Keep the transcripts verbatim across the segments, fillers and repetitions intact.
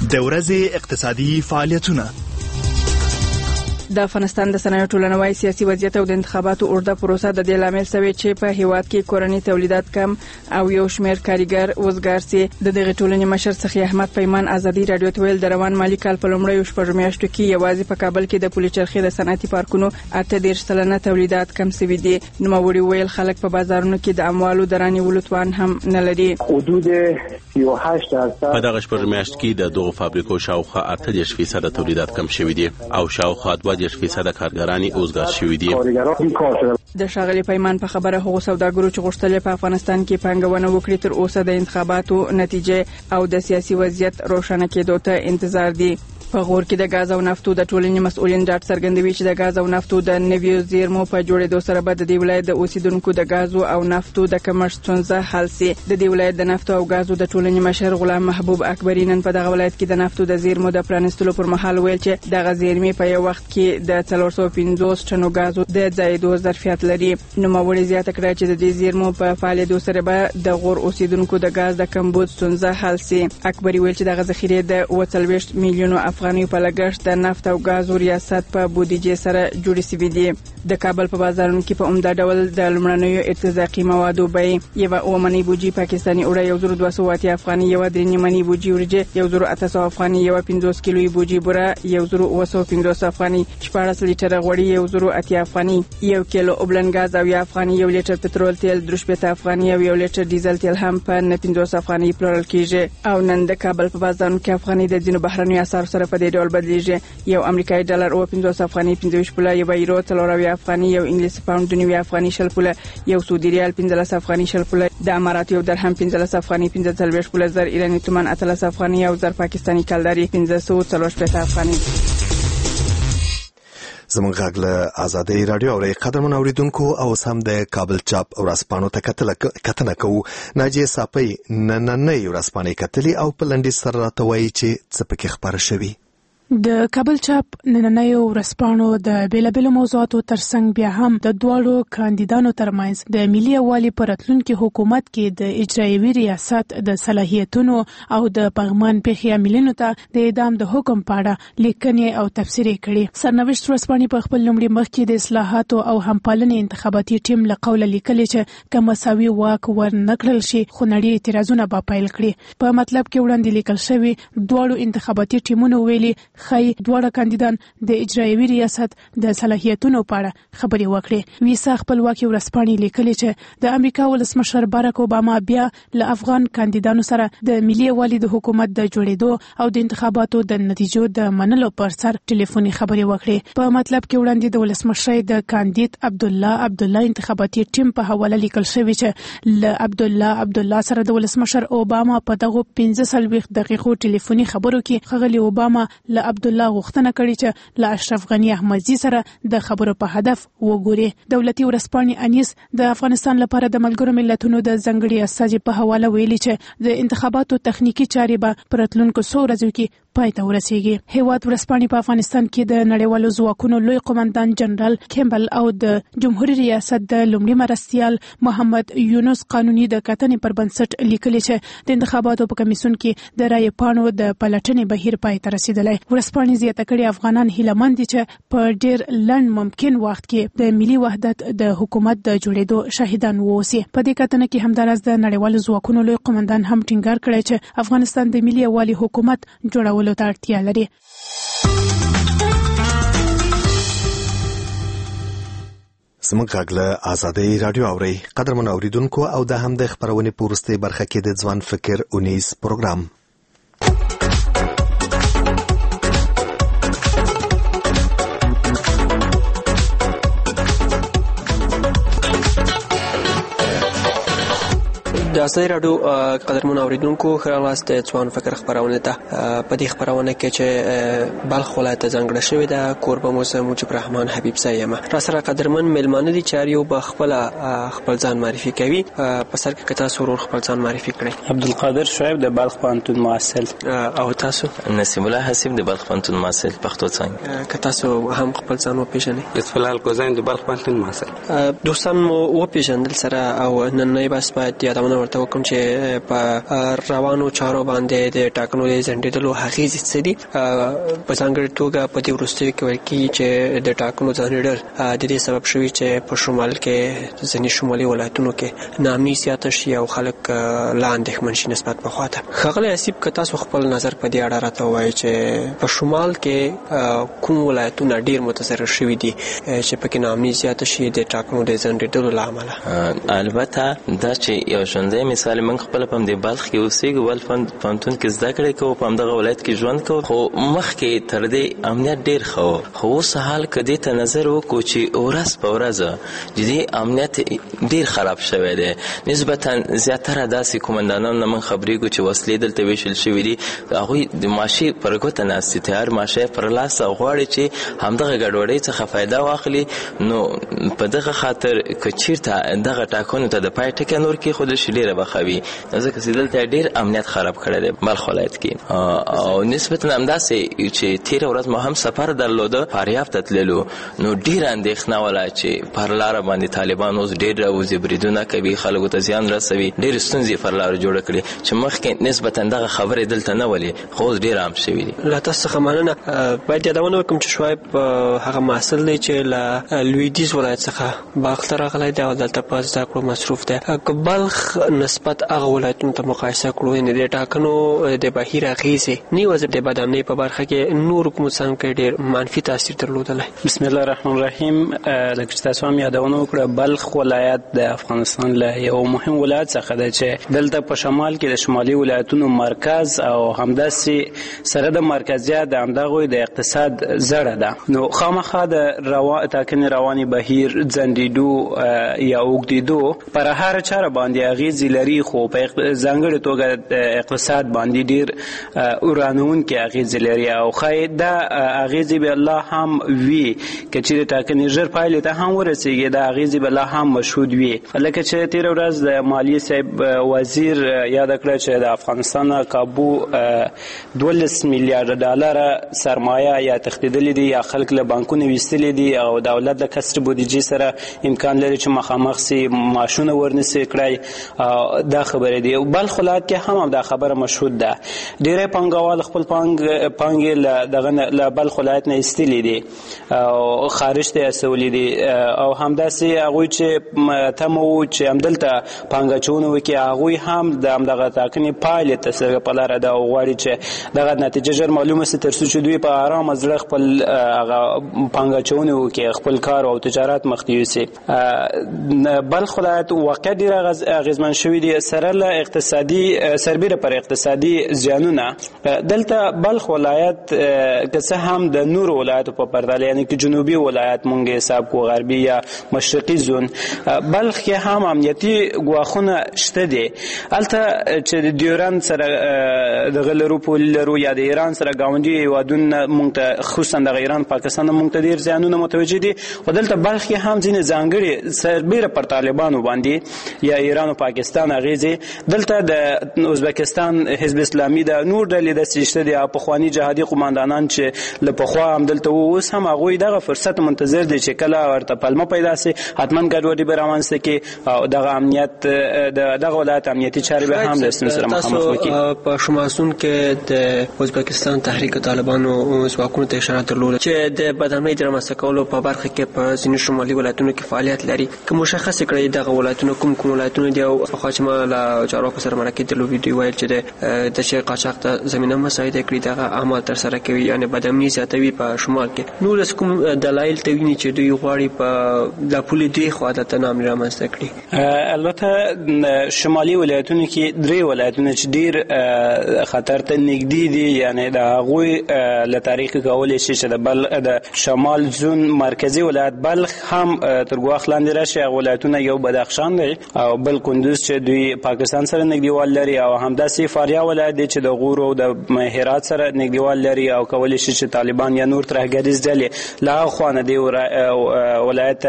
د ورځې اقتصادي فعالیتونه. د افغانستان د صنایعو ټولنوي سیاسي وضعیت او د انتخاباتو اوږده پروسه د دې لامل شوی چې په هیواد کې کورني تولیدات کم او یو شمېر کارګر وزګار سي. د دغه ټولنې مشر سخي احمد پیمان ازادي رادیو ته ویل د روان مالی کال په لومړیو شپږ میاشتو کې یوازې په کابل کې د پولي چرخې د صنعتي پارکونو اته دېرش سلنه تولیدات کم شوي دي. نوموړي ویل خلک په بازارونو کې د اموالو د رانیولو توان هم نه لري. حدود سی و هشت درصد په دغه شپږ میاشت کې د دغو فابریکو شاوخوا اته دېرش فیصد تولیدات کم شوي دي او شاوخوا دوه دېرش فیصد کارګرانی اوزګار شوي دي. د ښاغلي پیمان په خبره هغو سوداګرو چې غوښتل په افغانستان کې پانګونه وکړي تر اوسه د انتخاباتو نتیجې او د سیاسي وضعیت روښانه کېدو ته انتظار دي. په غور کې د غاز او نفتو د ټولنې مسؤلین ډاډ څرګندوي چې د غاز او نفتو د نویو زیرمو په جوړېدو سره به د دې ولایت د اوسیدونکو د غازو او نفتو د کمښت ستونزه حل شي. د دې ولایت د نفتو او غازو د ټولنې مشر غلام محبوب اکبری نن په دغه ولایت کې د نفتو د زیرمو د پرانستلو پر مهال ویل چې دغه زیرمې په یو وخت کې د څلور سوه پنځوس ټنو غازو د ځایېدو ظرفیت لري. نوموړي زیاته کړه چې د دې زیرمو په فعالیدو سره به د غور اوسیدونکو د غاز د کمبود ستونزه حل شي. اکبری ویل چې دغه ذخیرې د اووه څلوېښت میلیونو افغانیو په لګښت د نفت او غازو ریاست په بودیجې سره جوړې شوې دي. د کابل په بازارونو کې په عمده ډول د لومړنیو ارتزاقي موادو بیې یوه اووه منۍ بوجي پاکستاني اوړه یو زر دوه سوه اتیا افغاني، یوه درې نیمه منۍ بوجي وریجې یو زر اته سوه افغاني، یوه پنځوس کیلوي بوجي بوره یو زر اووه سوه پنځوس افغاني، شپاړس لیټره غوړي یو زر اتیا افغاني، یو کیلو اوبلن غاز او یا افغاني، یو لیټر پټرول تیل درې شپېته افغاني او یو لیټر ډیزل تیل هم په نه پنځوس افغاني پلورل کیږي. او نن د کابل په بازارونو کې افغاني د ځینو بهرنیو اسعارو سره په دې ډول بدلیږي. یو امریکایي ډالر اوه پنځوس افغاني پنځه ویشت پوله، یو یورو څلور اویا افغاني، یو انګلیسي پاوند دوه نوي افغاني شل پوله، یو سعودي ریال پنځلس افغاني شل پوله، د امارات یو درهم پنځلس افغاني پنځه څلوېښت پوله، زر ایراني تومان اتلس افغاني او زر پاکستاني کلداري پنځه سوه څلور شپېته افغاني. زموږ غږ له ازادۍ راډیو اورئ. قدرمن اوریدونکو، او سم د کابل چاپ ورځپاڼو ته کتنه کوو. ناجیه صافی نننۍ ورځپاڼې کتلې او په لنډیز سره راته وایي چې څه پکې خپاره شوي. د کابل چاپ نننیو ورځپاڼو د بیلابیلو موضوعاتو ترڅنګ بیا هم د دواړو کاندیدانو ترمنځ د ملي یووالي په راتلونکي حکومت کې د اجرایوي ریاست د صلاحیتونو او د پغمان پیښې عاملینو ته د اعدام د حکم په اړه لیکنې او تفسیرې کړي. سرنوشت ورځپاڼې په خپل لومړي مخ کې د اصلاحاتو او همپالنې انتخاباتي ټیم له قوله لیکلي چې که مساوي واک ورنکړل شي خو نړۍ اعتراضونه به پیل کړي. په مطلب کې وړاندې لیکل شوي دواړو انتخاباتي ټیمونو ویلي خی دواړه کاندیدان د اجرایوي ریاست د صلاحیتونو په اړه خبرې وکړي. ویسا خپلواکي ورځپاڼې لیکلي چې د امریکا ولسمشر باراک اوباما بیا له افغان کاندیدانو سره د ملي یووالي د حکومت د جوړېدو او د انتخاباتو د نتیجو د منلو پر سر ټلیفوني خبرې وکړي. په مطلب کې وړاندې د ولسمشر د کاندید عبدالله عبدالله انتخاباتي ټیم په حواله لیکل شوی چې له عبدالله عبدالله سره د ولسمشر اوباما په دغه پنځه څلوېښت دقیقو ټلیفوني خبرو کې ښاغلي اوباما له عبدالله غوښتنه کړې چې له اشرف غنی احمدزي سره د خبرو په هدف وګوري. دولتي ورځپاڼې انیس د افغانستان لپاره د ملګرو ملتونو د ځانګړي استازي په حواله ویلي چې د انتخاباتو تخنیکی چارې به په راتلونکو څو ورځو کې پای ته ورسیږي. هیواد ورځپاڼې په افغانستان کې د نړیوالو ځواکونو لوی قومندان جنرال کیمبل او د جمهوریت ریاست د لومړي مرستیال محمد یونس قانوني د کتنې پر بنسټ لیکلي چې د انتخاباتو په کمیسیون کې د رایې پاڼو د پلټنې بهیر پای ته رسیدلی. ورځپاڼې زیاته کړې افغانان هیلهمند دي چې په ډیر لنډ ممکن وخت کې د ملي وحدت د حکومت د جوړېدو شاهدان ووسی. په دې کتنه کې همداراز د نړیوالو ځواکونو لوی قومندان هم ټینګار کړی چې افغانستان د ملي یووالي حکومت جوړولو ته اړتیا لري. زموږ غږ له ازادۍ راډیو اورئ. قدرمن اوریدونکو، او دا هم د خپرونې په وروستۍ برخه کې د ځوان فکر اونیز پروګرام. د ازادۍ راډیو قدرمن اوریدونکو، ښه راغلاست د ځوان فکر خپرونې ته. په دې خپرونه کې چې بلخ ولایت ته ځانګړې شوې ده، کوربه مو زه مجیب رحمان حبیب زی یم. را سره قدرمن میلمانه دي چې هر یو به خپله خپل ځان معرفي کوي. په سر کې که تاسو ورور خپل ځان معرفي کړئ. عبدالقادر شعیب د بلخ پوهنتون محصل. او تاسو؟ نسیم الله حسیب د بلخ پوهنتون محصل پښتو څانګه. که تاسو هم خپل ځان وپېژنئ. لطف الله کوزین د بلخ پوهنتون محصل. دوستان مو وپېژندل سره، او نننۍ بحث باید یادونه ورته وکم چې په روانو چارو باندې د ټاکنو د ځنډېدلو هغې څه دي. په ځانګړې توګه په دې وروستیو کې ویل کېږي چې د ټاکنو ځنډېدل د دې سبب شوي چې په شمال کې ځینې شمالي ولایتونو کې ناامني زیاته شي او خلک لا اندېښمن شي نسبت پخوا ته. ښاغلی حسیب که تاسو خپل نظر په دې اړه راته ووایئ چې په شمال کې کوم ولایتونه ډېر متضرر شوي دي چې پکې ناامني زیاته شي د ټاکنو د ځنډېدلو له امله؟ البته دا چې یو ژوندی مثال موږ خپله په همدې بلخ کې اوسېږو، ول پوهنتون کې زده کړې کوو، په همدغه ولایت کې ژوند کوو، خو مخکې تر دې امنیت ډېر ښه و. خو اوس حال که دې ته نظر وکړو چې ورځ په ورځ د دې امنیت ډېر خراب شوی دی. نسبتا زیاتره داسې کومندانانو نه موږ خبرېږو چې وسلې دلته ویشل شوي دي، هغوی د ماشې پر ګوته ناست دي، تیار ماشه پر لاس او غواړي چې همدغه ګډوډۍ څخه فایده واخلي. نو په دغه خاطر که چېرته دغه ټاکنو ته د پای ټکی نور کېښودل شي ډېره به ښه وي، ځکه چې دلته ډېر امنیت خراب کړی دی بلخ ولایت کې. او نسبتا همداسې چې تېره ورځ ما هم سفر درلوده، فاریاب ته تللو، نو ډېره اندېښنه وله چې پر لاره باندې طالبان اوس ډېر راوځي، بریدونه کوي، خلکو ته زیان رسوي، ډېرې ستونزې پر لاره جوړه کړي چې مخکې نسبتا دغه خبرې دلته نه ولې، خو اوس ډېر عام شوي دي. له تاسو څخه مننه. باید یادونه وکړم چې شعیب هغه محصل دی چې له لویدیځ ولایت څخه بلخ ته راغلی دی او دلته په زده کړو مصروف دی. که بلخ نسبت هغه ولایتونو ته مقایسه کړو، یعنې د ټاکنو د بهیر اغېزې نه یوازې د بدامنۍ په برخه کې نور حکومت څنګه کې ډېر منفي تاثیر درلودلی؟ بسم الله الرحمن الرحیم. لکه چې تاسو هم یادونه وکړه، بلخ ولایت د افغانستان له یو مهم ولایت څخه دی چې دلته په شمال کې د شمالي ولایتونو مرکز او همداسې سره د مرکزیت د همدغوی د اقتصاد زړه ده. نو خامخا د روا... ټاکنې روانې بهیر ځنډېدو یا اوږدېدو پر هر چاره باندې اغېزې لري، خو په ځانګړې توګه د اقتصاد باندې ډېر ورانوونکې اغېزې لري او ښایي دا اغېزې به لا هم وي که چېرې ټاکنې ژر پایلې ته هم ورسېږي، دا اغېزې به لا هم مشهود وي. لکه چې تېره ورځ د مالیې صاحب وزیر یاده کړه چې د افغانستان کابو دولس میلیارډ ډالره سرمایه یا تښتېدلې دي یا خلک له بانکونو ویستلي دي او دولت د کسر بودیجې سره امکان لري چې مخامخ سي معاشونه ورنسي کړی. دا خبرې دي. بلخ ولایت کې هم دا خبره مشهود ده. ډېری پانګوال خپل پانګې له دغه له بلخ ولایت نه ایستلي دي او خارج ته اچولي دي او همداسې هغوی چې تمه و چې همدلته پانګه اچونه وکړي، هغوی هم د همدغه ټاکنې پایلې ته څرګه په لاره ده او غواړي چې دغه نتیجه ژر معلومه سي تر څو چې دوی په ارامه زړه خپل هغه پانګه اچونه وکړي، خپل کار او تجارت مخته یوسي. بلخ ولایت واقع ډېر اغېزمن شوي دي سره له اقتصادي سربیره پر اقتصادي زیانونه. دلته بلخ ولایت که څه هم د نورو ولایتو په پرتله، یعنې که جنوبي ولایت مونږ حساب کو غربي یا مشرقي زون، بلخ کې هم امنیتي ګواښونه شته دي. هلته چې د ډیورند سره دغه لرو پول لرو یا د ایران سره ګاونډي هېوادونه مونږ ته خصوصا دغه ایران پاکستان مونږ ته ډېر زیانونه متوجه دي. خو دلته بلخ کې هم ځینې ځانګړې سربیره پر طالبانو باندې یا ایران او پاکستان اغېزې، دلته د ازبکستان حزب اسلامي د نور ډلې داسې شته دي او پخواني جهادي قماندانان چې له پخوا هم دلته وو، اوس هم هغوی دغه فرصت منتظر دي چې کله ورته پلمه پیدا سي حتما ګډوډي به رامنځته کړي او دغه امنیت دغه ولایت امنیتي چارې به هم له ستونزو سره مخامخ وکړي. په شماسون کې د ازبکستان تحریک طالبانو ځواکونو ته اشاره درلوده چې د بدامنۍ د رامنځته کولو په برخه کې په ځینې شمالي ولایتونو کې فعالیت لري. که مشخص کړئ دغه ولایتونه کوم کوم ولایتونه دي او پخوا چې ما له چارواکو سره مرکه درلودې دوی ویل چې د شی قاچاق ته زمینه مساعده کړي دغه اعمال ترسره کوي، یعنې بدامنۍ زیاتوي په شمال کې. نور کوم دلایل ته ویني چې دوی غواړي په د پولې دوی خوا د تنامل رامنځته کړي؟ البته شمالي ولایتونو کې درې ولایتونه چې ډېر خطر ته نږدې دي، یعنې د هغوی له تاریخ کولی شي چې د بل د شمال زون مرکزي ولایت بلخ هم تر ګواښ لاندې راشي. هغه ولایتونه یو بدخشان دی او بل کندوز چې دوی پاکستان سره نږدېوال لري او همداسې فاریاب ولایت دی چې د غور او د هرات سره نږدېوال لري او کولی شي چې طالبان یا نور ترهګریز ډلې له هغه خوا نه دې ولایت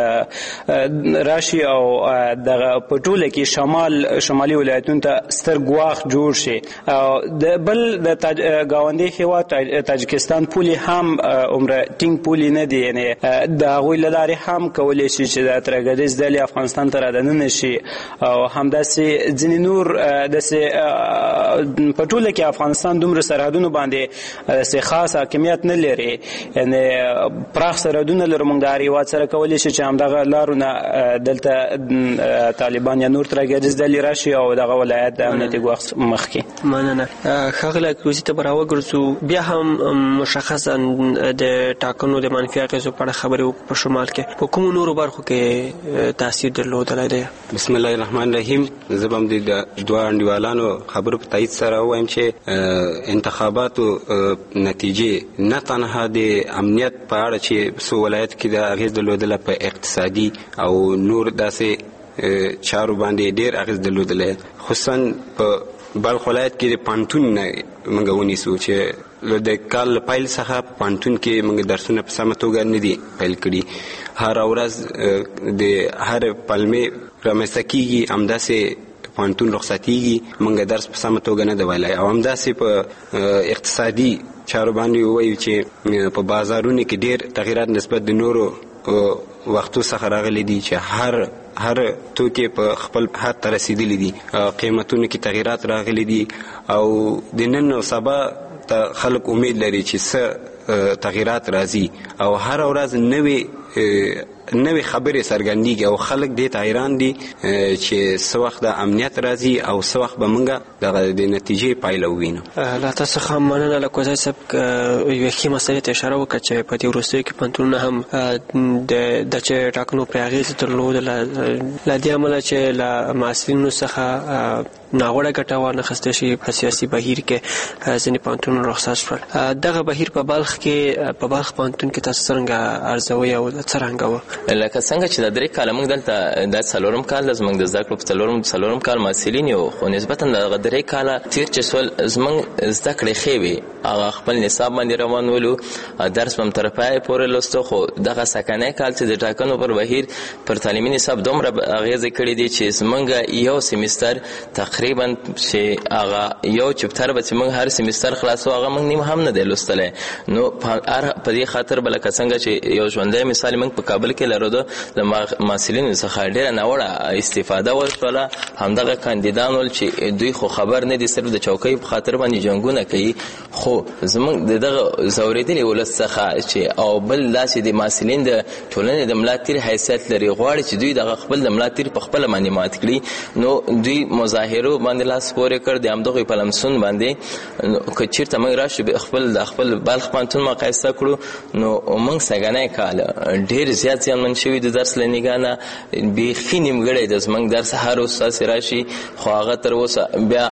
راشي او دغه په ټوله کې شمال شمالي ولایتونو ته ستر ګواښ جوړ شي. د بل د ګاونډي هېواد تاجکستان پولې هم عمره ټینګ پولې نه دي، یعنې د هغوی له لارې هم کولی شي چې د ترهګریز ډلې افغانستان ته رادننه شي او او همداسې ځینې نور داسې په ټوله کې افغانستان دومره سرحدونو باندې داسې خاص حاکمیت نه لري، یعنې پراخ سرحدونه لرو موږ د هر هېواد سره کولی شي چې همدغه لارو نه دلته طالبان یا نور ترهګریز ډلې راشي او دغه ولایت د امنیتي ګواښ مخکې. مننه. ښاغلی اکروزي ته به راوګرځو. بیا هم مشخصا د ټاکنو د منفي اغېزو په اړه خبرې وکړو. په شمال کې په کومو نورو برخو کې تاثیر درلودلی دی؟ بسم الله الرحمن الرحیم. زه به هم د دوه انډیوالانو خبرو په تایید سره ووایم چې انتخاباتو نتیجې نه تنها د امنیت په اړه چې څو ولایت کې د اغېز درلودله، په اقتصادي او نور داسې چارو باندې ډېر اغېز درلودلی، خصوصا په بلخ ولایت کې د پانتون نه موږ ونیسو چې د کال له پیل څخه په پانتون کې موږ درسونه په سمه توګه نه دي پیل کړي. هره ورځ د هر پلمې رامنځته کېږي، همداسې پانتون رخصتېږي، موږ درس په سمه توګه نه دی ویلی. او همداسې په اقتصادي چارو باندې ووایو چې په بازارونو کې ډېر تغیرات نسبت د نورو وختو څخه راغلي دي چې هر هر توکي په خپل حد ته رسیدلی دي، قیمتونو کې تغیرات راغلي دي او د نن او سبا ته خلک امید لري چې څه تغیرات راځي او هر ورځ نوې نوې خبرې څرګندېږي او خلک دې ته حیران دي چې څه وخت د امنیت راځي او څه وخت به موږ دغه د نتیجې پایله ووینو. له تاسو څخه مننه. له کوزی صاحب یوې ښې مسلې ته اشاره وکړه چې په دې وروستیو کې پوهنتونونه هم د چې ټاکنو پرې اغېزه درلودله، له دې امله چې له محصلینو څخه ناوړه ګټه وانخیستل شي په سیاسي بهیر کې ځینې پوهنتونونه رخصت شول. دغه بهیر په بلخ کې په بلخ پوهنتون کې تاسو څرنګه ارزوئ او څرنګه وه؟ لکه څنګه چې د درې کاله موږ دلته دا څلورم کال د زموږ د زده کړو په څلورم څلورم کال محصلین یو، خو نسبتا دغه درې کاله تېر چې سول زموږ زده کړې ښې وې، هغه خپل نصاب باندې روان ولو، درس به م تر پایه پورې لوستو. خو دغه سکنی کال چې د ټاکنو پر بهیر پر تعلیمي نصاب دومره اغېزې کړې دي چې زموږ یو سیمیستر تقریبا چې هغه یو چپټر به چې موږ هر سیمیستر خلاصو هغه موږ نیم هم نه دی لوستلی. نو په دې خاطر به لکه څنګه چې یو ژوندی مثال موږ په کابل کې لرو د محصلینو څخه ډېره ناوړه استفاده وشوله. همدغه کاندیدان ول چې دوی خو خبر نه دي، صرف د چوکۍ په خاطر باندې جنګونه کوي. خو زموږ د دغه ځورېدلي ولس څخه چې او بل داسې د محصلین د ټولنې د ملا تیر حیثیت لري، غواړي چې دوی دغه خپل د ملا تیر په خپله باندې مات کړي. نو دوی مظاهرو باندې لاس پورې کړ د همدغوی په لمسون باندې. که چېرته موږ راشو خپل د خپل بلخ پوهنتون مقایسه کړو نو موږ سږنی کال ډېر زیات زیانمن شوي د درس له نګاه نه. بیخي نیمګړی د زموږ درس هر استاد چې راشي خو هغه تر اوسه بیا